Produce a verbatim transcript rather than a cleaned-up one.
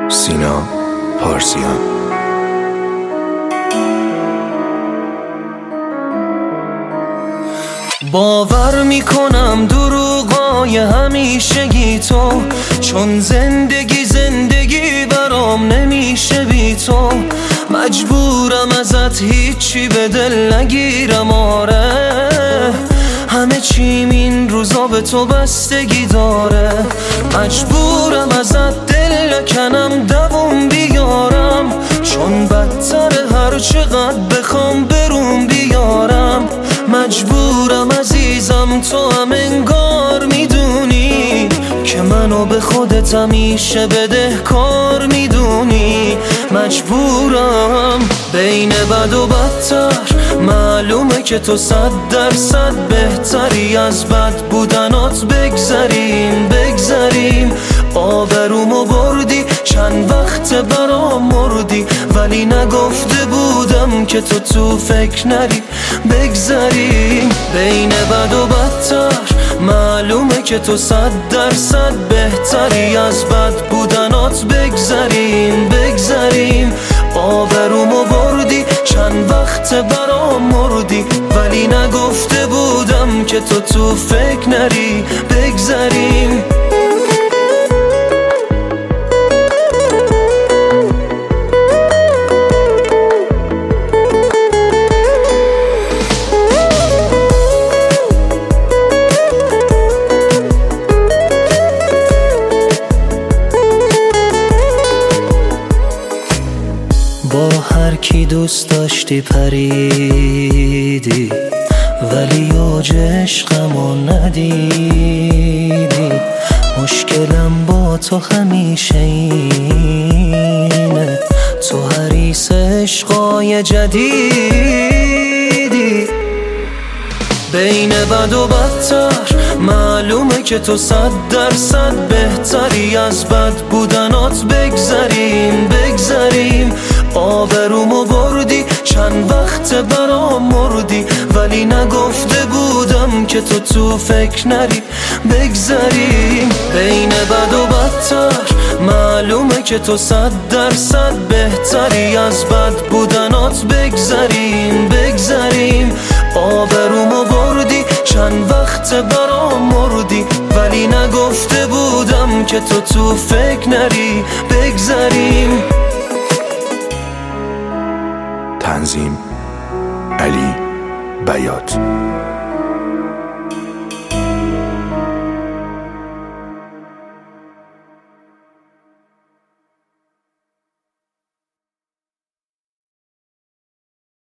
سینا پارسیان. باور میکنم دروغای همیشگی تو، چون زندگی زندگی برام نمیشه بی تو. مجبورم ازت هیچی به دل نگیرم، آره همه چیم این روزا به تو بستگی داره. مجبورم ازت دل نکنم دووم بیارم، چون بدتر هر چقدر بخوام بروم بیارم. مجبورم عزیزم تو هم انگار میدونی که منو به خودت همیشه بدهکار میدونی. مجبورم بین بد و بدتر، معلومه که تو صد درصد بهتری، از بد بودنات بگذریم بگذریم. آبرومو بردی چند وقت برام مردی، ولی نگفته بودم که تو تو فکر نری. بگذریم بین بد و بدتر، معلومه که تو صد درصد بهتری، از بد بودنات بگذریم بگذریم. آبرومو بردی چند وقت برام مردی، ولی نگفته بودم که تو تو فکر نری. بگذریم با هر کی دوست داشتی پریدی، ولی اوج عشقمو ندیدی. مشکلم با تو همیشه اینه، تو حریص عشقای جدیدی. بین بد و بدتر، معلومه که تو صد درصد بهتری، از بد بودنات بگذریم بگذریم. آبرومو بردی چند وقت برام مردی، ولی نگفته بودم که تو تو فکر نری. بگذریم بین بد و بدتر، معلومه که تو صد درصد بهتری، از بد بودنات بگذریم بگذریم. آبرومو بردی چند وقت برام مردی، ولی نگفته بودم که تو تو فکر نری. بگذریم. تنظیم علی بیات.